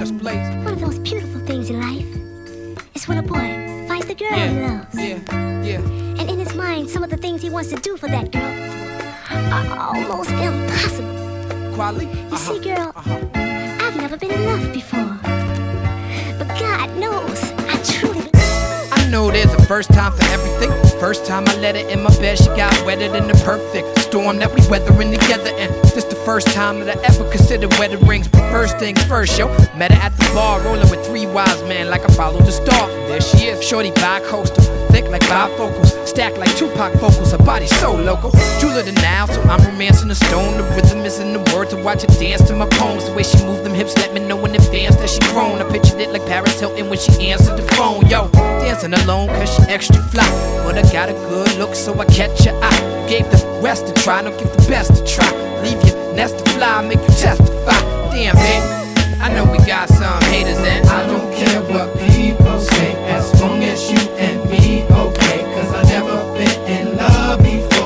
Just Blaze. One of the most beautiful things in life is when a boy finds the girl he loves. Yeah. And in his mind, some of the things he wants to do for that girl are almost impossible. Quality? You see, girl, I've never been in love before. But God knows, I truly... I know there's a first time for everything. First time I let her in my bed, she got wetter than the perfect storm that we weathering together. And this the first time that I ever considered wedding rings. But first things first, yo, met her at the bar, rolling with three wise men like I followed the star. There she is, shorty bi-coastal, thick like bifocals, stacked like Tupac vocals, her body so local. Jeweler than now, so I'm romancing the stone. The rhythm is in the word to watch her dance to my poems. The way she moved them hips let me know in advance that she grown. I pictured it like Paris Hilton when she answered the phone. Yo, dancing alone cause she extra fly, but I got a good look so I catch your eye. Gave the rest to try, don't give the best to try. Leave your nest to fly, make you testify. Damn, babe, I know we got some haters and I don't care what people say, as long as you and me okay. Cause I never been in love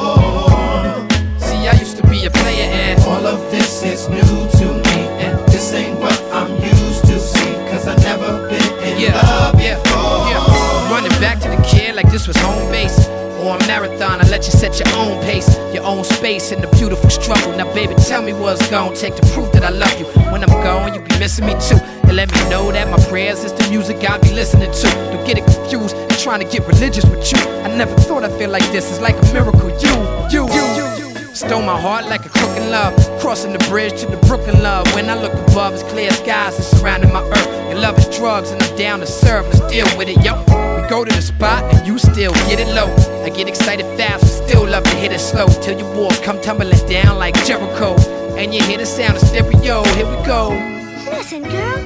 before. See, I used to be a player and all of this is new to me, and this ain't what I'm used to see. Cause I never been in love before. Running back to the kid like this was home base. Or a marathon, I let you set your own pace, your own space in the beautiful struggle. Now baby, tell me what's gonna take to prove that I love you. When I'm gone, you be missing me too. You let me know that my prayers is the music I be listening to. Don't get it confused, I'm trying to get religious with you. I never thought I'd feel like this, it's like a miracle. You stole my heart like a crook in love, crossing the bridge to the Brooklyn love. When I look above, it's clear skies that surrounding my earth. Your love is drugs and I'm down to serve, let's deal with it, yo. We go to the spot and you still get it low. I get excited fast, but still love to hit it slow. Till your walls come tumbling down like Jericho, and you hear the sound of stereo, here we go. Listen, girl,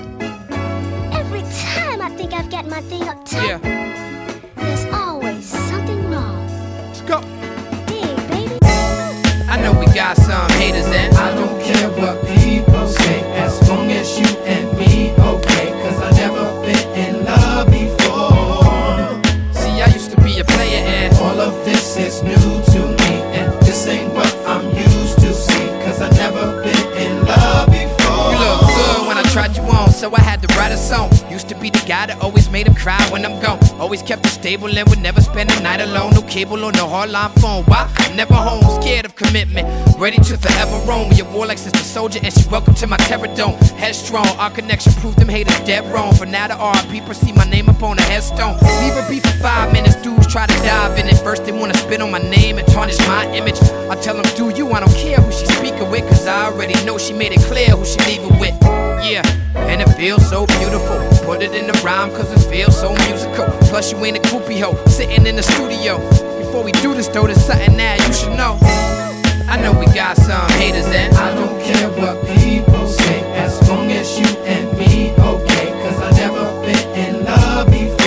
every time I think I've got my thing up top, there's always something wrong. Let's go. Hey, baby. I know we got some haters and I don't care what people say, as long as you and me okay. Cause I never been in love before. See, I used to be a player and all of this is new to me, and this ain't what I'm used to see. Cause I never been in love before. you look good when I tried you on, so I had to write a song. Used to be the guy that always made him cry when I'm gone. Always kept it stable and would never spend a night alone. No cable or no hardline phone. Why? Never home, scared of commitment, ready to forever roam. Your war like Sister Soldier and she welcome to my terror dome. Headstrong, our connection proved them haters dead wrong. For now the RIP, proceed my name up on a headstone. Leave her be for 5 minutes, dudes try to dive in it. First they wanna spit on my name and tarnish my image. I tell them do you, I don't care who she speaking with. Cause I already know she made it clear who she leaving with. Yeah, and it feels so beautiful. Put it in the rhyme cause it feels so musical. Plus you ain't a groupie hoe, sitting in the studio. Before we do this though, there's something that you should know. I know we got some haters and I don't care what people say, as long as you and me okay. Cause I never been in love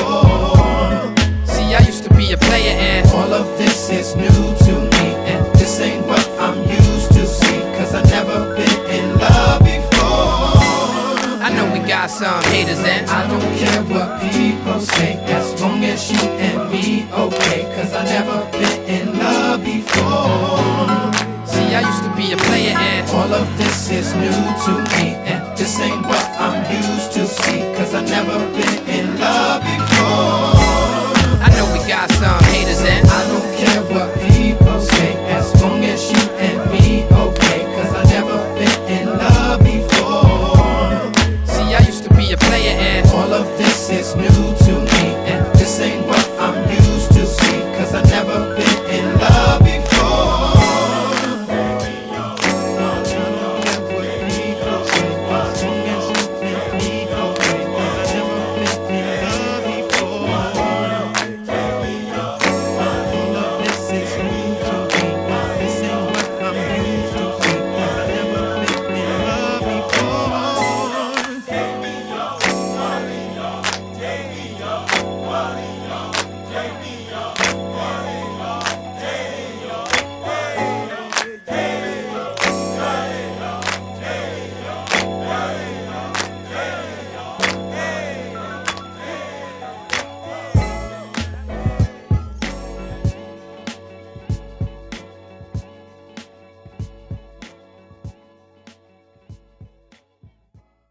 before. See, I used to be a player and all of this is new to me, and this ain't what I'm used to see. Cause I never been in love before. I know we got some haters and I don't care what people say, as long as you and me okay. Cause I never been in love before. See, I used to be a player and all of this is new to me, and this ain't what